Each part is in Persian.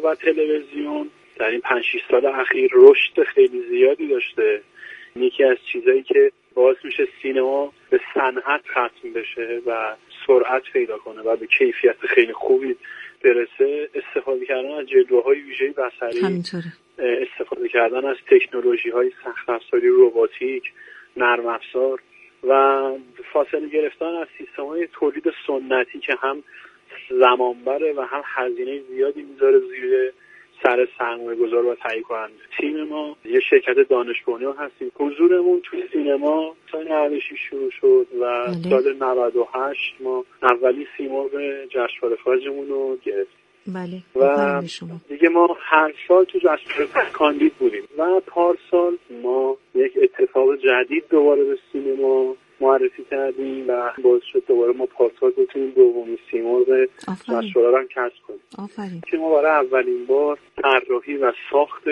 و تلویزیون در این 5-6 سال اخیر رشد خیلی زیادی داشته. یکی از چیزایی که باعث میشه سینما به صنعت ختم بشه و سرعت پیدا کنه و به کیفیت خیلی خوبی برسه، استفاده کردن از جلوه‌های ویژه بصری، استفاده کردن از تکنولوژی‌های سخت افزاری رباتیک، نرم افزار و فاصله گرفتن از سیستم‌های تولید سنتی که هم زمان بره و هم هزینه زیادی میذاره زیر سر سرمایه‌گذار و تهیه کننده. تیم ما یه شرکت دانش بنیان هستیم. حضورمون تو سینما سال 96 شروع شد و سال 98 ما اولی سیمرغ جشنواره فاجمون رو گرفتیم. بله. و دیگه ما هر سال تو جشنواره کاندید بودیم و پارسال ما یک اتفاق جدید دوباره به سینما معرفی کردیم و باعث شد دوباره ما پارسال بتونیم دومین سیمرغ جشنواره رو کسب کنیم. که ما برای اولین بار طراحی و ساخت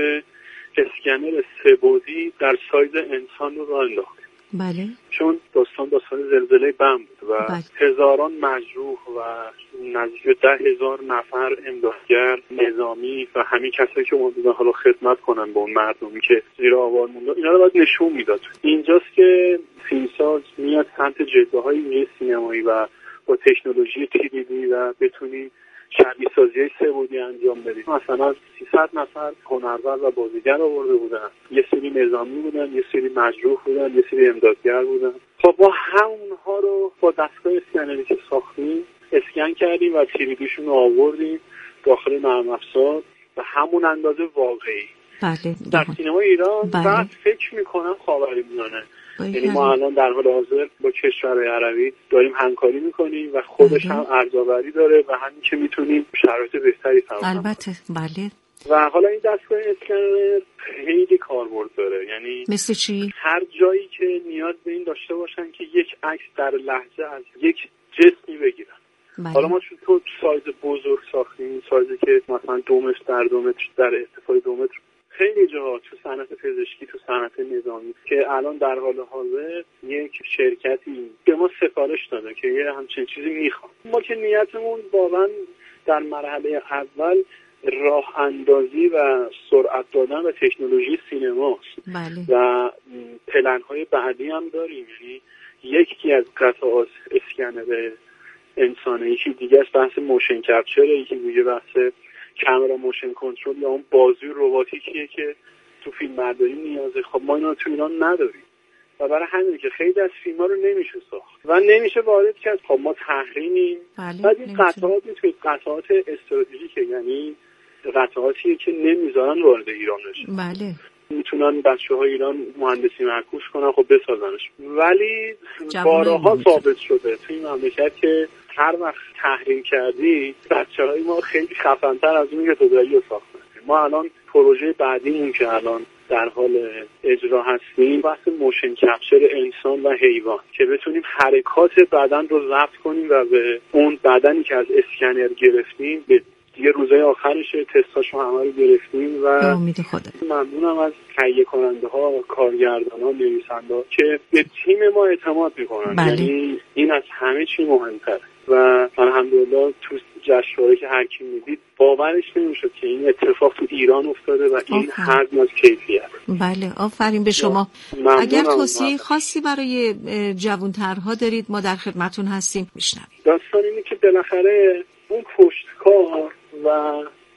اسکنر 3 بعدی در سایز انسان رو راه انداختیم. بله. چون داستان زلزله بم بود و هزاران مجروح و نزدیک 10,000 نفر امدادگر نظامی و همین کسایی که اومدن حالا خدمت کنن به اون مردمی که زیر آوار مونده، اینا رو باید نشون میداد. اینجاست که فیلمساز میاد سمت جلوه‌های سینمایی و با تکنولوژی 3D و بتونی شبیه سازی 3 بعدی انجام بدیم. مثلا 300 نفر هنرور و بازیگر آورده بودن، یه سری نظامی بودن، یه سری مجروح بودن، یه سری امدادگر بودن. خب با همونها رو با دستگاه اسکنری که ساختیم اسکن کردیم و 3Dشون رو آوردیم داخل نرم افزار به همون اندازه واقعی. بله. در سینما ایران بعد فکر میکنم خاورمیانه، یعنی ما الان در حال حاضر با کشورهای عربی داریم همکاری میکنیم و خودش هم ارزآوری داره و همین که میتونیم شرایط بهتری فراهم. البته بله. و حالا این دستگاه اسکنر خیلی کاربرد داره، یعنی مثل چی؟ هر جایی که نیاز به این داشته باشن که یک عکس در لحظه از یک جسمی بگیرن. حالا ما چون تو سایز بزرگ ساختیم، سایزی که مثلا 2 متر در 2 متر در ارتفاع 2 متر، خیلی جاها تو صنعت پزشکی، تو صنعت نظامی که الان در حال حاضر یک شرکتی به ما سفارش داده که یه همچین چیزی میخوام. ما که نیتمون واقعا در مرحله اول راه اندازی و سرعت دادن به تکنولوژی سینماست. بله. و پلن‌های بعدی هم داریم، یعنی یکی از قطعات اسکنر انسانه، یکی دیگه از بحث موشن کپچر، یکی دیگه بحث کامرا موشن کنترل یا اون بازوی رباتیکیه که تو فیلم برداری نیازه. خب ما اینا تو ایران نداریم و برای همین که خیلی از فیلم‌ها رو نمیشه ساخت و نمیشه وارد کرد. خب ما تحریمیم. بعد این قطعات توی قطعات استراتژیکه، یعنی قطعاتیه که نمیذارن وارد ایران بشه. بله. میتونن بچه‌های ایران مهندسی معکوس کنن، خب بسازنش. ولی بارها ثابت شده توی این مملکت که هر وقت تحریم کردی بچه‌های ما خیلی خفن‌تر از اون که تو داری رو ساختن. ما الان پروژه بعدیمون که الان در حال اجرا هستیم بحث موشن کپچر انسان و حیوان که بتونیم حرکات بدن رو ضبط کنیم و به اون بدنی که از اسکنر گرفتیم به دیگه روزهای آخرشه تستاشو همه رو گرفتیم و امید خدا. ممنونم از تهیه کننده ها، کارگردان ها، نویسنده ها که به تیم ما اعتماد میکنن. یعنی این از همه چی مهمتره و الحمدلله تو جشنواره که هر کی میدید باورش نمیشد که این اتفاق تو ایران افتاده و این حجم از کیفیت. بله آفرین به شما. اگر توصیه خاصی برای جوانترها دارید ما در خدمتون هستیم. میشنویم. داستان اینه که بالاخره اون پشتکار و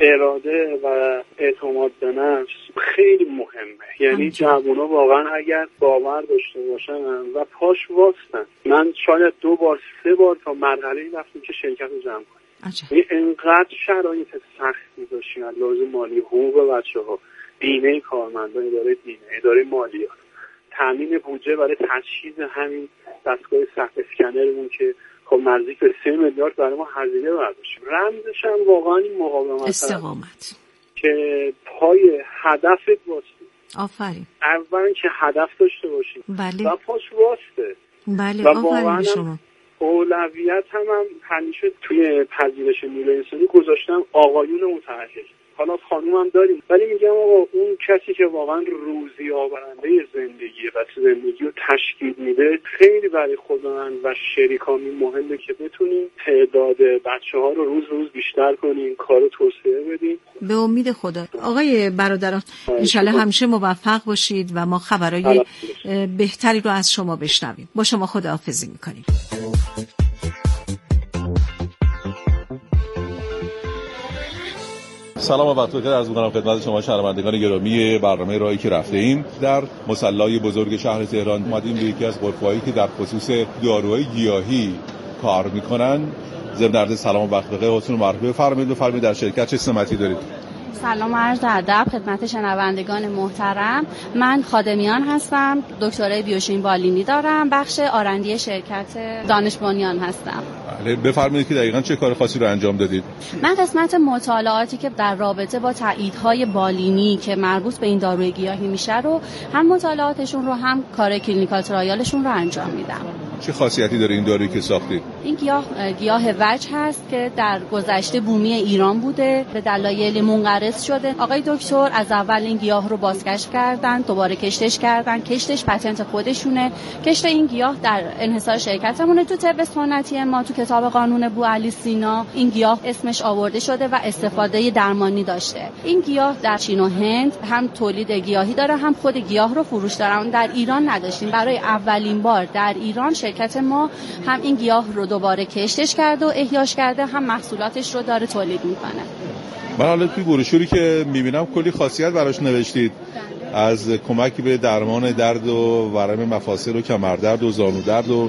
اراده و اعتماد به نفس خیلی مهمه. یعنی جوونا واقعا اگر باور داشته باشن و پاش واستن. من شاید 2 بار 3 بار تا مرحله رفتم که شرکت رو جمع کنم. یعنی انقدر شرایط سختی داشتیم، لازم مالی، حقوق بچه‌ها، بیمه کارمندان، اداره مالیات، تامین بودجه برای تجهیز همین دستگاه سخت اسکنرمون که خب نزدیک به 3 میلیارد برای ما هزینه برداشت. رمزش هم واقعا این مقاومت، استقامت، که پای هدفت واسه. آفرین. اولا که هدف داشته باشی. بله. و پاش واسه. بله آفرین شما. اولویت هم همیشه توی پذیرش نیروی انسانی گذاشتم آقایون متأهل. حالا خانوم هم داریم، ولی میگم آقا اون کسی که واقعا روزی آورنده زندگیه و زندگی رو تشکیل میده، خیلی برای خود من و شریکامی مهمه که بتونیم تعداد بچه‌ها رو روز روز بیشتر کنیم، کارو توسعه بدیم. به امید خدا. آقای برادران انشالله همیشه موفق باشید و ما خبرای بهتری رو از شما بشنویم. با شما خداحافظی میکنیم. سلام و وقت بخیر عرض می‌کنم خدمت شما شنوندگان گرامی برنامه راهی که رفته ایم. در مصلی بزرگ شهر تهران اومدیم به یکی از غرفه‌هایی که در خصوص داروهای گیاهی کار می‌کنن. ضمن عرض سلام و وقت بخیر حضورتون مرحبا بفرمایید در شرکت چه سمتی دارید؟ سلام عرض ادب خدمت شنوندگان محترم. من خادمیان هستم، دکترای بیوشیمی بالینی دارم، بخش آرندی شرکت دانش بنیان هستم. بله بفرمایید که دقیقاً چه کار خاصی رو انجام دادید؟ من قسمت مطالعاتی که در رابطه با تاییدهای بالینی که مربوط به این داروی گیاهی میشه رو هم مطالعاتشون رو هم کار کلینیکال ترایالشون رو انجام میدم. چه خاصیتی داره این دارویی که ساختید؟ این گیاه وجه هست که در گذشته بومی ایران بوده، به دلایل منقرض شده. آقای دکتر از اول این گیاه رو بازگشت کردن، دوباره کشتش کردن. کشتش پتنت خودشونه. کشت این گیاه در انحصار شرکتمونه. تو طب سنتی ما تو کتاب قانون بوعلی سینا این گیاه اسمش آورده شده و استفاده درمانی داشته. این گیاه در چین و هند هم تولید گیاهی داره، هم خود گیاه رو فروش داره. در ایران نداشتیم. برای اولین بار در ایران شرکت ما هم این گیاه رو دوباره کشتش کرده و احیاش کرده، هم محصولاتش رو داره تولید میکنه. من حالا توی بروشوری که میبینم کلی خاصیت براش نوشتید، از کمک به درمان درد و ورم مفاصل و کمردرد و زانو درد و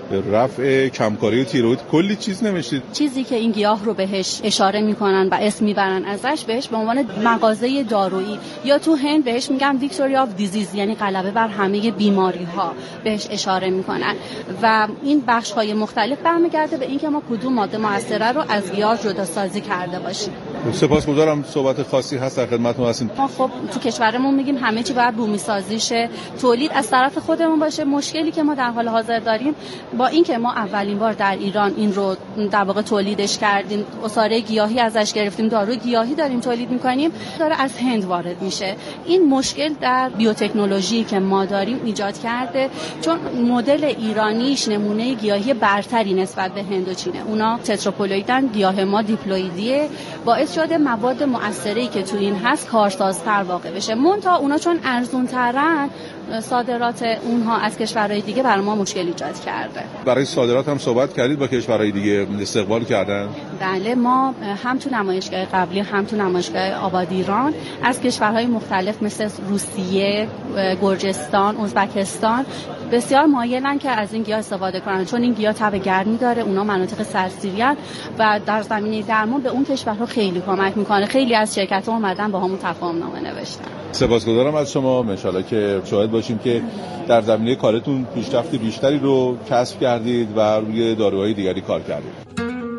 رفع کمکاری و تیروید، کلی چیز نوشتید. چیزی که این گیاه رو بهش اشاره میکنن و اسم میبرن ازش، بهش به عنوان مغازه دارویی، یا تو هند بهش میگن ویکتوری آف دیزیز، یعنی غلبه بر همه بیماری ها بهش اشاره میکنن. و این بخش های مختلف برمیگرده به اینکه ما کدوم ماده مؤثره رو از گیاه جدا سازی کرده باشیم. سپاسگزارم. صحبت خاصی هست در خدمتتون هستیم. ما خب تو کشورمون میگیم همه چی باید بومی سازی شه، تولید از طرف خودمون باشه. مشکلی که ما در حال حاضر داریم با اینکه ما اولین بار در ایران این رو در واقع تولیدش کردیم، عصاره گیاهی ازش گرفتیم، داروی گیاهی داریم تولید میکنیم، داره از هند وارد میشه. این مشکل در بیوتکنولوژی که ما داریم ایجاد کرده، چون مدل ایرانیش نمونه گیاهی برتری نسبت به هند و چینه. اونا تتراپولویدن، گیاه ما دیپلویدیه، باعث شده مواد مؤثری که تو این هست کارسازتر واقع بشه. منتها اونا چون ارزونترن، صادرات اونها از کشورهای دیگه برای ما مشکل ایجاد کرده. برای صادرات هم صحبت کردید با کشورهای دیگه، استقبال کردن؟ بله، ما هم تو نمایشگاه قبلی هم تو نمایشگاه آباد ایران از کشورهای مختلف مثل روسیه، گرجستان، ازبکستان بسیار مایلن که از این گیاه استفاده کنن، چون این گیاه تب گرمی داره، اونا مناطق سردسیریان و در زمینه درمان به اون کشورها خیلی کمک میکنه. خیلی از شرکت‌ها اومدن با همون تفاهم نامه نوشتن. سپاسگزارم از شما. ان شاءالله که شاهد باشیم که در زمینه کارتون پیشرفت بیشتری رو کسب کردید و روی داروهای دیگری کار کردید.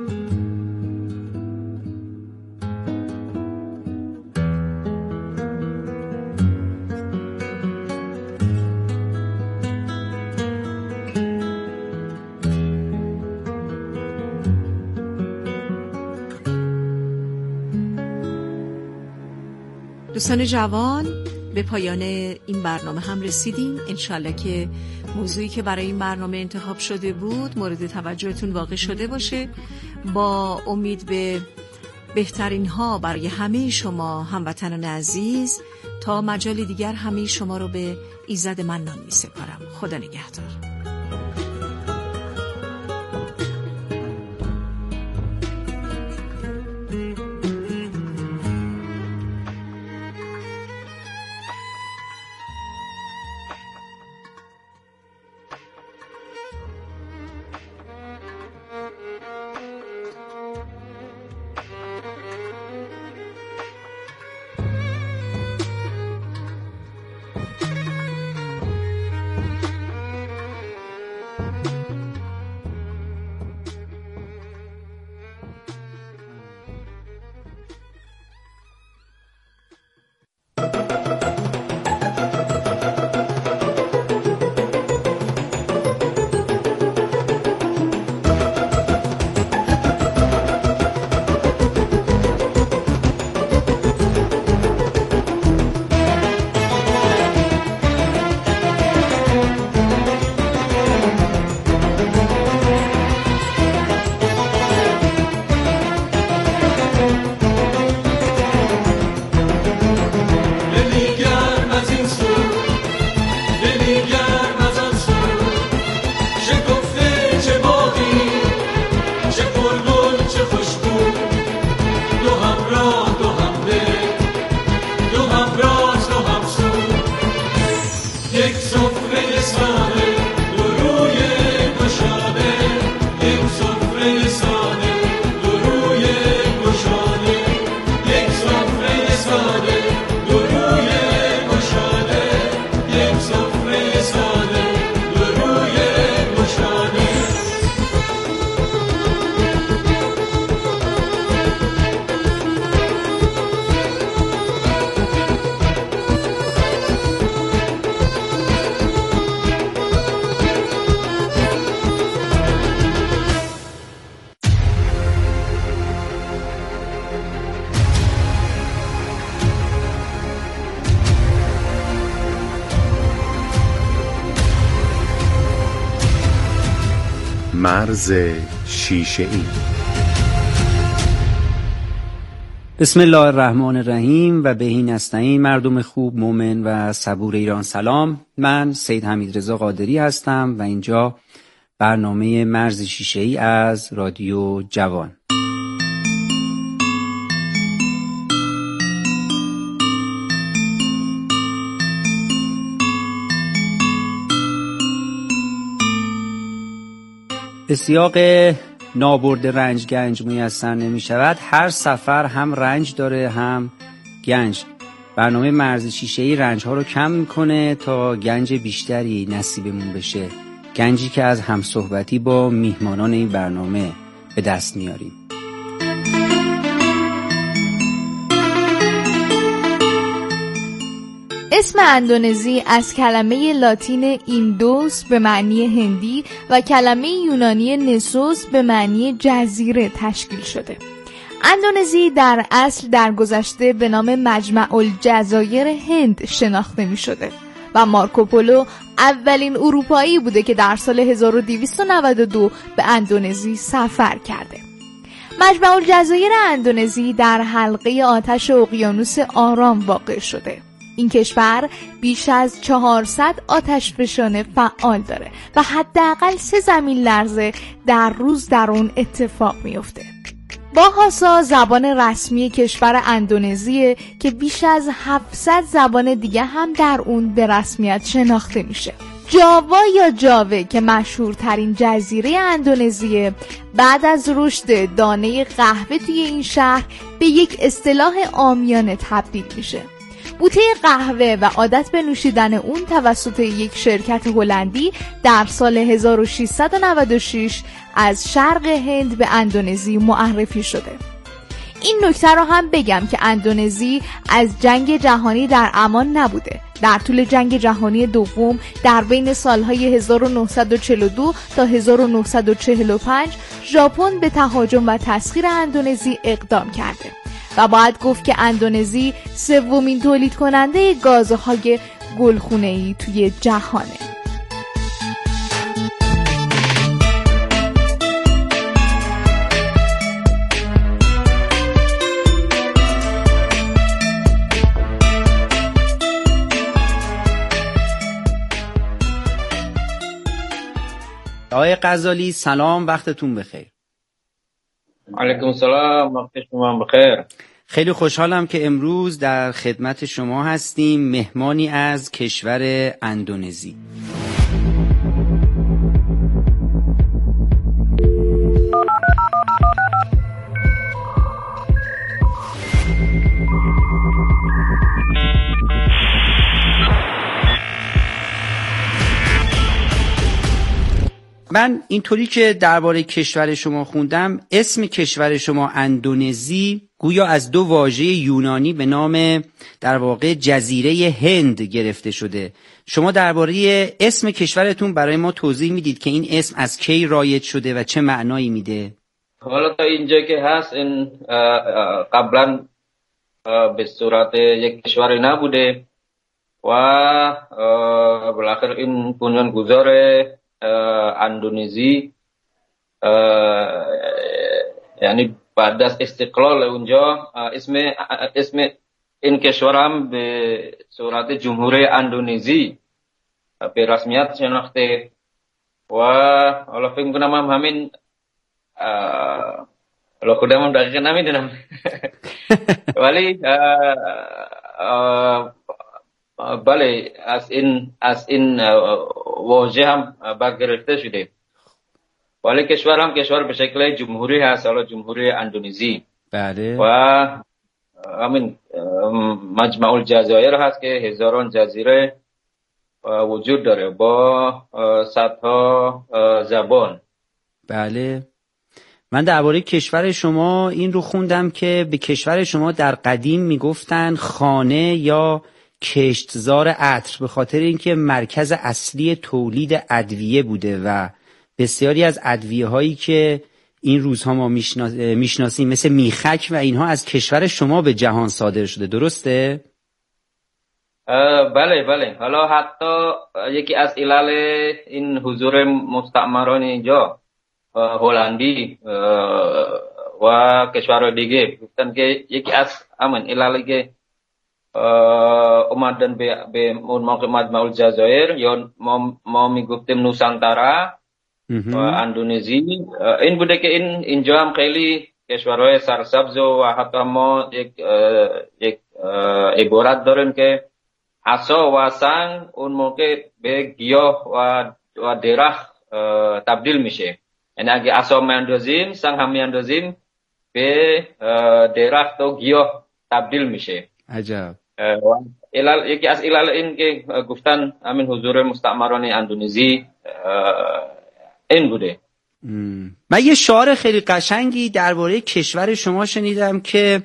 دوستان جوان، به پایان این برنامه هم رسیدیم. انشالله که موضوعی که برای این برنامه انتخاب شده بود مورد توجهتون واقع شده باشه. با امید به بهترین ها برای همه شما هموطنان عزیز، تا مجال دیگر همه شما رو به ایزد منان می سپارم. خدا نگهدار. مرز شیشه‌ای. بسم الله الرحمن الرحیم و بهی نستعین. مردم خوب، مومن و صبور ایران سلام. من سید حمیدرضا قادری هستم و اینجا برنامه مرز شیشه‌ای از رادیو جوان. به سیاق نابرد رنج گنج میسر نمی شود. هر سفر هم رنج داره هم گنج. برنامه مرز شیشه‌ای رنج ها رو کم میکنه تا گنج بیشتری نصیبمون بشه، گنجی که از همصحبتی با میهمانان این برنامه به دست میاریم. اسم اندونزی از کلمه لاتین ایندوس به معنی هندی و کلمه یونانی نسوس به معنی جزیره تشکیل شده. اندونزی در اصل در گذشته به نام مجمع الجزایر هند شناخته می شده و مارکوپولو اولین اروپایی بوده که در سال 1292 به اندونزی سفر کرده. مجمع الجزایر اندونزی در حلقه آتش اقیانوس آرام واقع شده. این کشور بیش از 400 آتشفشان فعال داره و حداقل 3 زمین لرزه در روز در اون اتفاق میفته. باهاسا زبان رسمی کشور اندونزیه که بیش از 700 زبان دیگه هم در اون به رسمیت شناخته میشه. جاوا یا جاوه که مشهورترین جزیره اندونزیه، بعد از رشد دانه قهوه توی این شهر به یک اصطلاح عامیانه تبدیل میشه. بوته قهوه و عادت به نوشیدن اون توسط یک شرکت هلندی در سال 1696 از شرق هند به اندونزی معرفی شده. این نکته رو هم بگم که اندونزی از جنگ جهانی در امان نبوده. در طول جنگ جهانی دوم در بین سالهای 1942 تا 1945 ژاپن به تهاجم و تسخیر اندونزی اقدام کرده و باید گفت که اندونزی 3مین تولید کننده گازهای گلخونه‌ای توی جهانه. آقای غزالی سلام، وقتتون بخیر. علیکم السلام، وقت شما بخیر. خیلی خوشحالم که امروز در خدمت شما هستیم، مهمانی از کشور اندونزی. من اینطوری که درباره کشور شما خوندم، اسم کشور شما اندونزی گویا از 2 واژه یونانی به نام در واقع جزیره هند گرفته شده. شما درباره اسم کشورتون برای ما توضیح میدید که این اسم از کی رایج شده و چه معنایی میده؟ حالا تا اینجا که هست این قبلا به صورت یک کشوری نبوده و بالاخره این بنیانگذار اندونزی یعنی بعد از استقلال اونجا اسم این کشور هم به صورت جمهوری اندونزی به رسمیت شناخته و حالا فکر کنم هم همین حالا خودم هم دقیقا نمیدونم ولی بله از این واژه هم برگرفته شده. ولی کشور هم کشور به شکل جمهوری هست، حالا جمهوری اندونزی. بله. و همین مجمع الجزایر هست که هزاران جزیره وجود داره با صدها زبان. بله. من درباره کشور شما این رو خوندم که به کشور شما در قدیم میگفتن خانه یا کشتزار عطر، به خاطر اینکه مرکز اصلی تولید ادویه بوده و بسیاری از ادویه هایی که این روزها ما میشناسیم مثل میخک و اینها از کشور شما به جهان صادر شده، درسته؟ بله بله. حالا حتی یکی از علل این حضور مستعمران اینجا هلندی و کشورهای دیگه گفتن که یکی از عللی که اومدن به اون موقع مجمع الجزایر یا ما میگفتیم نوسانتارا و اندونزی، این بوده که اینجا هم خیلی کشورهای سرسبز و حتی ما یک عبارت داریم که عصا و سنگ اون موقع به گیاه و درخت تبدیل میشه. یعنی اگه عصا میاندازیم سنگ هم میاندازیم به درخت و گیاه تبدیل میشه. عجب. یکی از علل این که گفتن همین حضور مستعمران اندونزی این بوده. من یه شعار خیلی قشنگی درباره کشور شما شنیدم که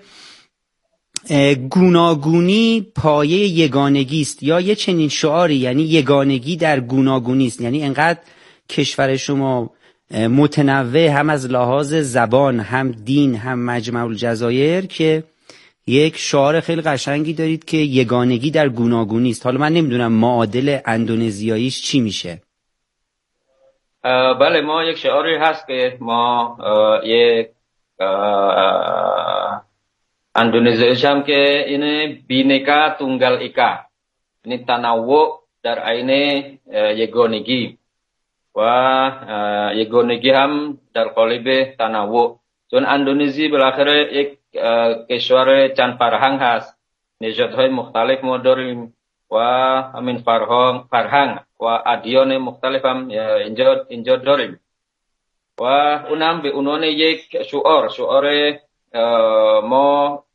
گوناگونی پایه یگانگی است، یا یه چنین شعاری، یعنی یگانگی در گوناگونی است. یعنی انقدر کشور شما متنوع هم از لحاظ زبان، هم دین، هم مجمع الجزایر که یک شعار خیلی قشنگی دارید که یگانگی در گوناگونی است. حالا من نمیدونم معادل اندونزیاییش چی میشه. بله، ما یک شعاری هست که ما یک اندونزیاییش هم که اینه بینکا تunggal ika، یعنی تنوع در عین یگانگی و یگانگی هم در قالب تنوع. چون اندونزی بالاخره یک کشور چند فرهنگ هست، نژادهای مختلف ما داریم و همین فرهنگ و ادیان مختلف هم اینجا داریم و اونم به عنوان یک شعار ما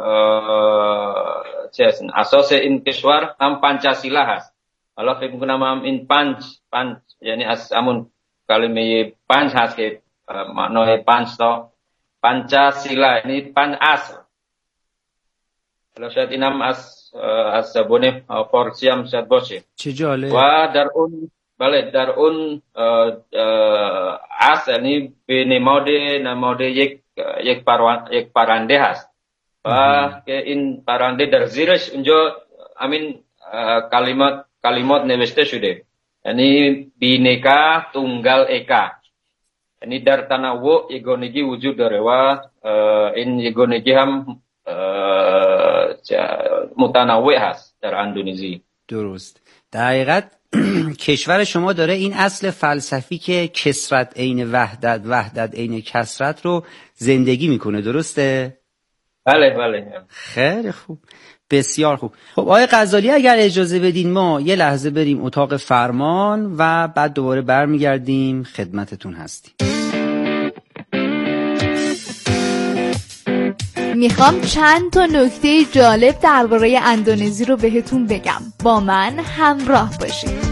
اساس این کشور هم پنچاسیلا هست. حالا فکر میکنم هم این پنج یعنی از همون کلمه پنج هست که معنای پنچاسیلا یعنی 5 اصل. حالا شاید اینم از زبان فارسی هم شاید باشه. چه جالب. و در اون اصل یعنی به نماد یک پرنده هست و که این پرنده در زیرش اینجا همین کلمات نوشته شده، یعنی بینکا تunggal ika، یعنی در تنوع یگانگی وجود داره و این یگانگی هم متنوع هست در اندونزی. درست. در حقیقت کشور شما داره این اصل فلسفی که کثرت عین وحدت، وحدت عین کثرت رو زندگی میکنه. درسته؟ بله. خیلی خوب، بسیار خوب. خب آقای غزالی اگر اجازه بدین ما یه لحظه بریم اتاق فرمان و بعد دوباره برمیگردیم خدمتتون هستیم. میخوام چند تا نکته جالب درباره اندونزی رو بهتون بگم. با من همراه باشید.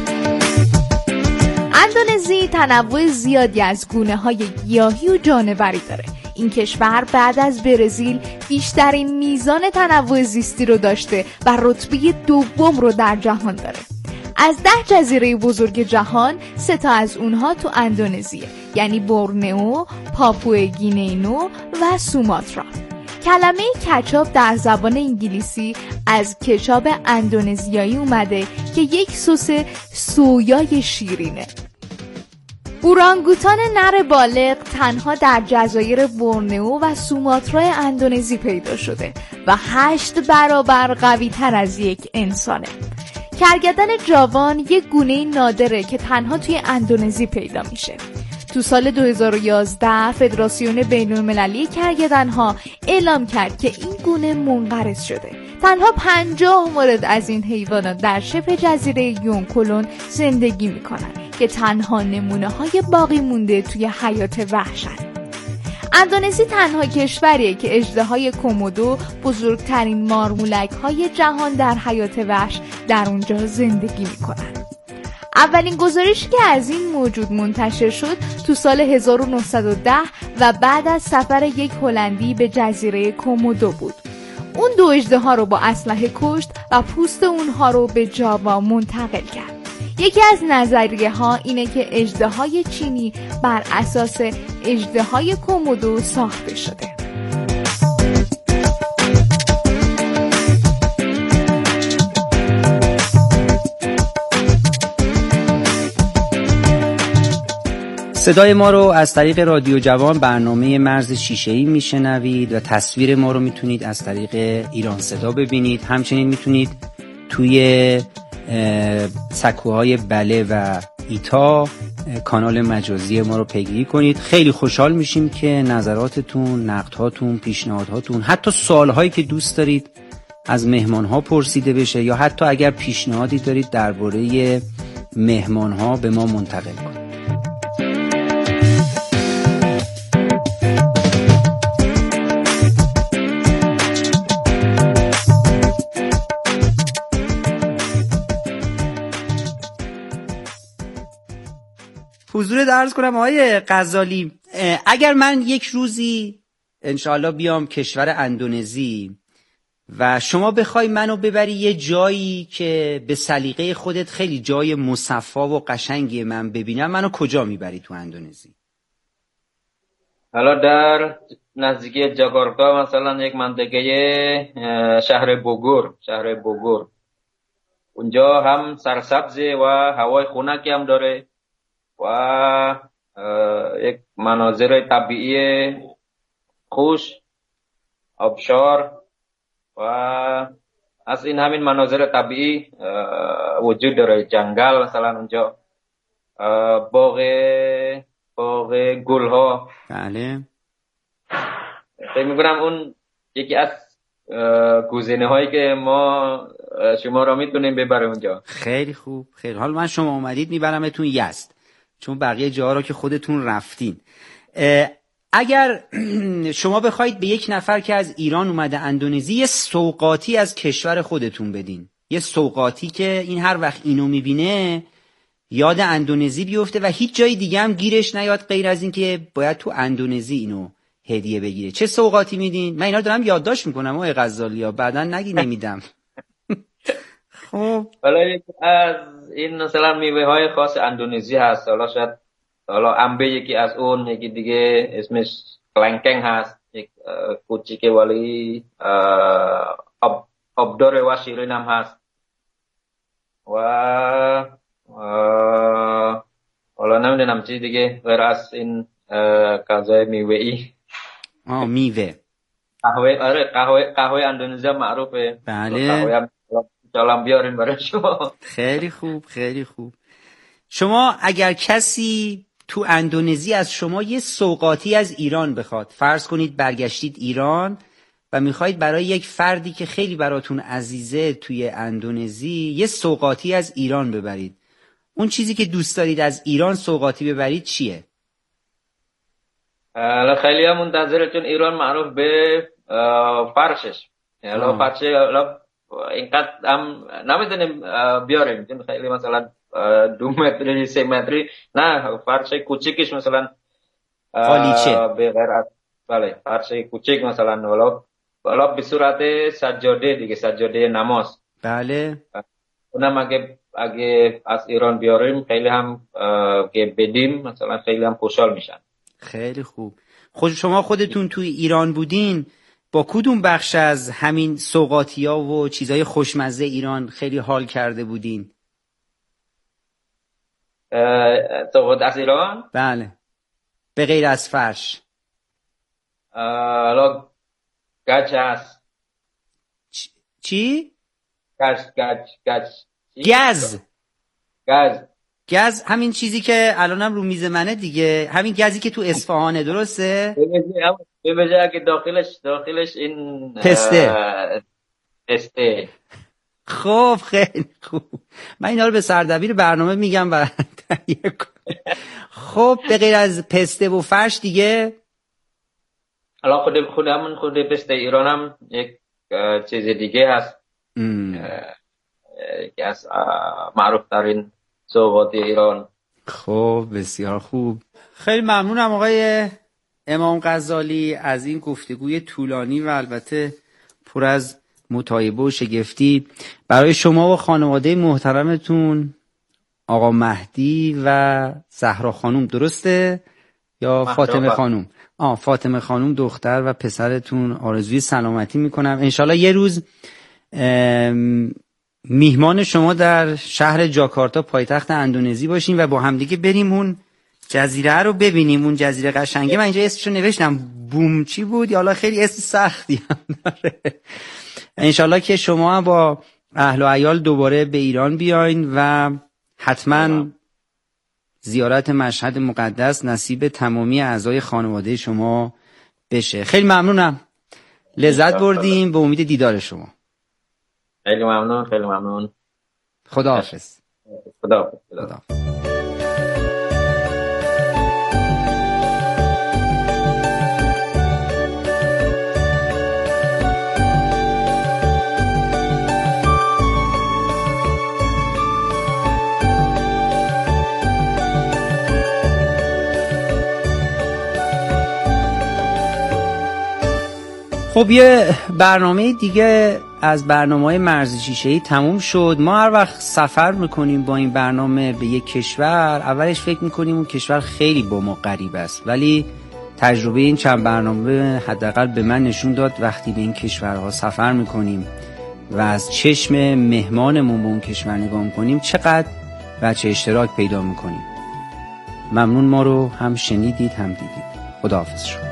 اندونزی تنوع زیادی از گونه‌های گیاهی و جانوری داره. این کشور بعد از برزیل بیشترین میزان تنوع زیستی رو داشته و رتبه 2 رو در جهان داره. از 10 جزیره بزرگ جهان 3 تا از اونها تو اندونزیه، یعنی بورنئو، پاپوئگینئو و سوماترا. کلمه کچاپ در زبان انگلیسی از کچاپ اندونزیایی اومده که یک سس سویای شیرینه. اورانگوتان نر بالغ تنها در جزایر بورنئو و سوماترا اندونزی پیدا شده و 8 برابر قوی تر از یک انسانه. کرگدن جاوان یک گونه نادره که تنها توی اندونزی پیدا میشه. تو سال 2011 فدراسیون بین‌المللی کرگدن‌ها اعلام کرد که این گونه منقرض شده. تنها 50 مورد از این حیوانات در شبه جزیره یونکولون زندگی میکنن که تنها نمونه‌های باقی مونده توی حیات وحشن. اندونزی تنها کشوریه که اژدهای کومودو، بزرگترین مارمولک‌های جهان در حیات وحش، در اونجا زندگی میکنن. اولین گزارشی که از این موجود منتشر شد تو سال 1910 و بعد از سفر یک هلندی به جزیره کومودو بود. اون 2 اژدها رو با اسلحه کشت و پوست اونها رو به جاوا منتقل کرد. یکی از نظریه ها اینه که اژدهای چینی بر اساس اژدهای کومودو ساخته شده. صدای ما رو از طریق رادیو جوان برنامه مرز شیشه‌ای میشنوید و تصویر ما رو میتونید از طریق ایران صدا ببینید. همچنین میتونید توی سکوهای بله و ایتا کانال مجازی ما رو پیگیری کنید. خیلی خوشحال میشیم که نظراتتون، نقدهاتون، پیشنهادهاتون، حتی سوالهایی که دوست دارید از مهمانها پرسیده بشه یا حتی اگر پیشنهادی دارید درباره مهمانها به ما منتقل کنید. حضور درس کنم آقای غزالی، اگر من یک روزی انشاءالله بیام کشور اندونزی و شما بخوای منو ببری یه جایی که به سلیقه خودت خیلی جای مصفا و قشنگی من ببینم، منو کجا میبری تو اندونزی؟ حالا در نزدیکی جاکارتا مثلا یک منطقه شهر بوگور اونجا هم سرسبزه و هوای خنکی هم داره و یک مناظر طبیعی خوش، آبشار و از این همین مناظر طبیعی وجود داره. جنگل مثلا اونجا، باغ گل ها. بله. فکر میکنم اون یکی از گزینه هایی که ما شما را میتونیم ببریم اونجا. خیلی خوب، خیلی. حالا من شما اومدید میبرمتون یزد، چون بقیه جاها را که خودتون رفتین. اگر شما بخواید به یک نفر که از ایران اومده اندونزی یه سوغاتی از کشور خودتون بدین، یه سوغاتی که این هر وقت اینو میبینه یاد اندونزی بیفته و هیچ جای دیگه هم گیرش نیاد غیر از این که باید تو اندونزی اینو هدیه بگیره، چه سوغاتی میدین؟ من اینا رو دارم یادداشت میکنم آقای غزالی ها، بعداً نگی نمیدم. خب حالا از این مثلا میوه های خاص اندونزی هست، حالا شاید انبه یکی از اون، یکی دیگه اسمش کلنکنگ هست، یک کوچیکه ولی آبدار و شیرین هم هست و حالا نمیدونم چیز دیگه غیر از این غذای میوه ای. میوه قهوه اندونزی معروفه. بله. قهوه بیارین برای شما. خیلی خوب، خیلی خوب. شما اگر کسی تو اندونزی از شما یه سوغاتی از ایران بخواد، فرض کنید برگشتید ایران و میخواید برای یک فردی که خیلی براتون عزیزه توی اندونزی یه سوغاتی از ایران ببرید، اون چیزی که دوست دارید از ایران سوغاتی ببرید چیه؟ خیلی هم منتظره، چون ایران معروف به فرشش. فرش اینقدر هم نمیدونیم بیاریم، چون خیلی مثلا 2 متری 3 متری، نه فرش کوچیکش مثلا قالیچه به غیر از بله فرش کوچیک مثلا حالا به صورت سجاده دیگه، سجاده نماز. بله. اونم اگه از ایران بیاریم خیلی هم که بدیم مثلا خیلی هم خوشحال میشن. خیلی خوب. شما خودتون توی ایران بودین، با کدوم بخش از همین سوغاتی‌ها و چیزای خوشمزه ایران خیلی حال کرده بودین؟ سوغات از ایران؟ بله. به غیر از فرش. حالا گچ هست. چی؟ گز همین چیزی که الانم رو میز منه دیگه، همین گزی که تو اصفهانه، درسته؟ به وجه که داخلش این پسته. خب خیلی خوب، من اینا رو به سردبیر برنامه میگم و تهیه کنم. خب به غیر از پسته و فرش دیگه؟ حالا خود پسته ایران هم یک چیز دیگه هست که از معروف ترین سوغات ایران. خب بسیار خوب، خیلی ممنونم آقای امام غزالی از این گفتگوی طولانی و البته پر از مطالبه و شگفتی. برای شما و خانواده محترمتون آقا مهدی و زهرا خانوم، درسته؟ یا فاطمه خانوم؟ فاطمه خانوم دختر و پسرتون آرزوی سلامتی میکنم. انشالله یه روز میهمان شما در شهر جاکارتا پایتخت اندونزی باشیم و با همدیگه بریم اون جزیره رو ببینیم. اون جزیره قشنگه. من اینجا اسمشو نوشتم، بومچی بود یا حالا خیلی اسم سختی هم داره. انشالله که شما با اهل و عیال دوباره به ایران بیاین و حتما زیارت مشهد مقدس نصیب تمامی اعضای خانواده شما بشه. خیلی ممنونم، لذت بردیم، به امید دیدار شما. خیلی ممنون، خیلی ممنون. خداحافظ. خداحافظ. خب یه برنامه دیگه از برنامه‌های مرز شیشه‌ای تموم شد. ما هر وقت سفر میکنیم با این برنامه به یک کشور، اولش فکر میکنیم اون کشور خیلی با ما غریب است، ولی تجربه این چند برنامه حداقل به من نشون داد وقتی به این کشورها سفر میکنیم و از چشم مهمانمون به اون کشور نگاه میکنیم چقدر بچه اشتراک پیدا میکنیم. ممنون ما رو هم شنیدید هم دیدید. خداحافظ شما.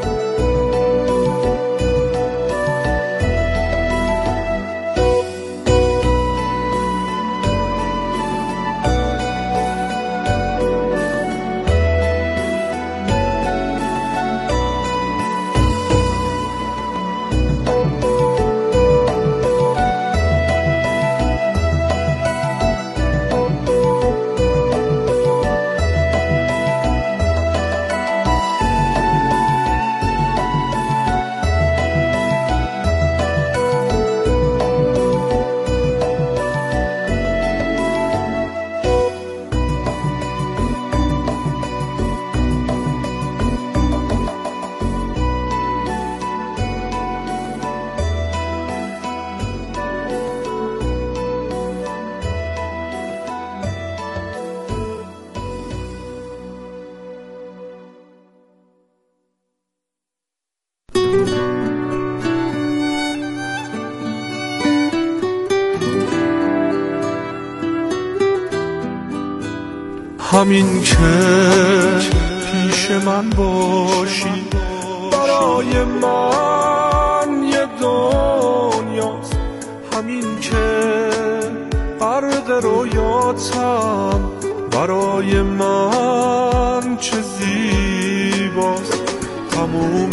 همین که پیش من باشی برای من یه دنیاست، همین که غرق رویاتم برای من چه زیباست. تموم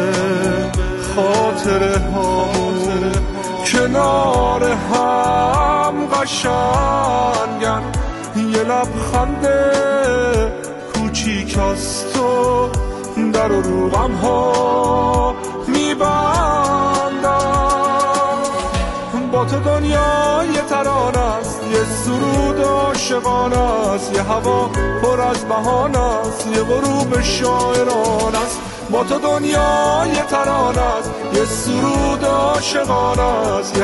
خاطره ها کنار هم قشنگن، یه لبخند کوچیک از تو در روغم ها میبندم. با تو دنیا یه ترانه است، یه سرود عاشقانه است، یه هوا پر از بهانه است، یه غروب شاعرانه است. با تو دنیا یه ترانه است، یه سرود عاشقانه است.